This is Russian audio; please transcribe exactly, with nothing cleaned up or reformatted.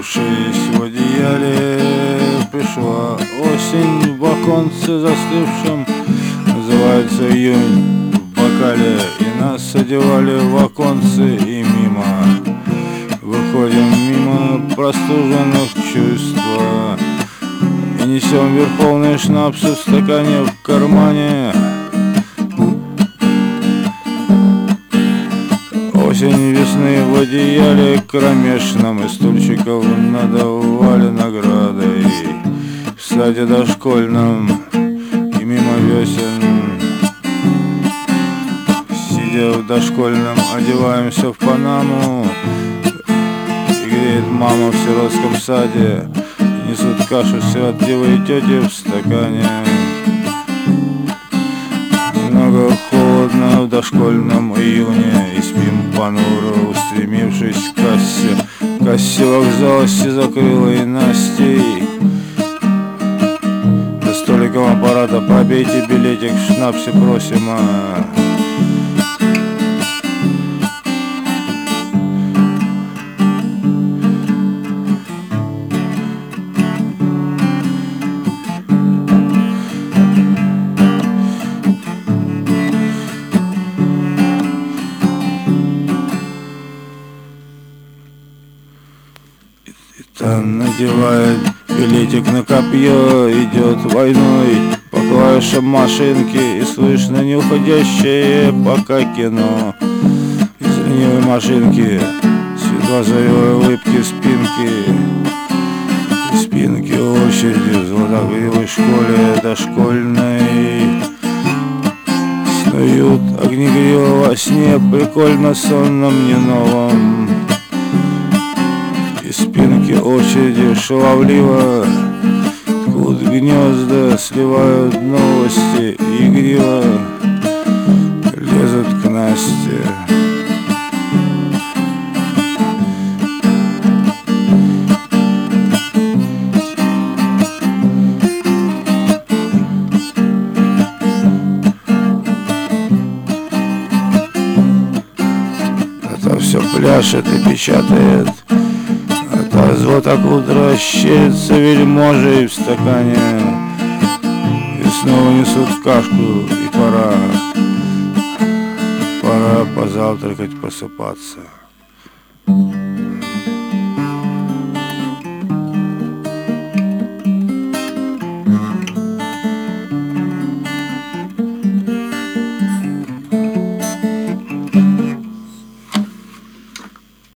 Свернувшись в одеяле, пришла осень в оконце застывшем. Называется июнь в бокале, и нас одевали в оконце, и мимо выходим мимо простуженных чувства и несем верховные шнапсы в стакане в кармане. Осень весны в одеяле кромешном, и стульчиков надавали наградой в саде дошкольном и мимо весен. Сидя в дошкольном, одеваемся в панаму, и греет мама в сиротском саде, и несут кашу сиротливые тети в стакане. Немного холодно в дошкольном июне, и спим понуро, устремившись к кассе. Кассе вокзала с закрылой Настей. За столиком аппарата пробейте билетик, в шнапсе просим. А... Там надевает билетик на копье, идет войной по клавишам машинки, и слышно неуходящее пока кино. Из ленивой машинки светлозаревой улыбки спинки, и спинки очереди в золотогривой школе дошкольной. Снуют огнегриво во сне, прикольно сонном, не новом. И спинки очереди шаловливо ткут гнезда, сливают новости, и игриво лезут к Насте. Это все пляшет и печатает. А золото утро щерится вельможей в стакане, и снова несут кашку, и пора, пора позавтракать, посыпаться.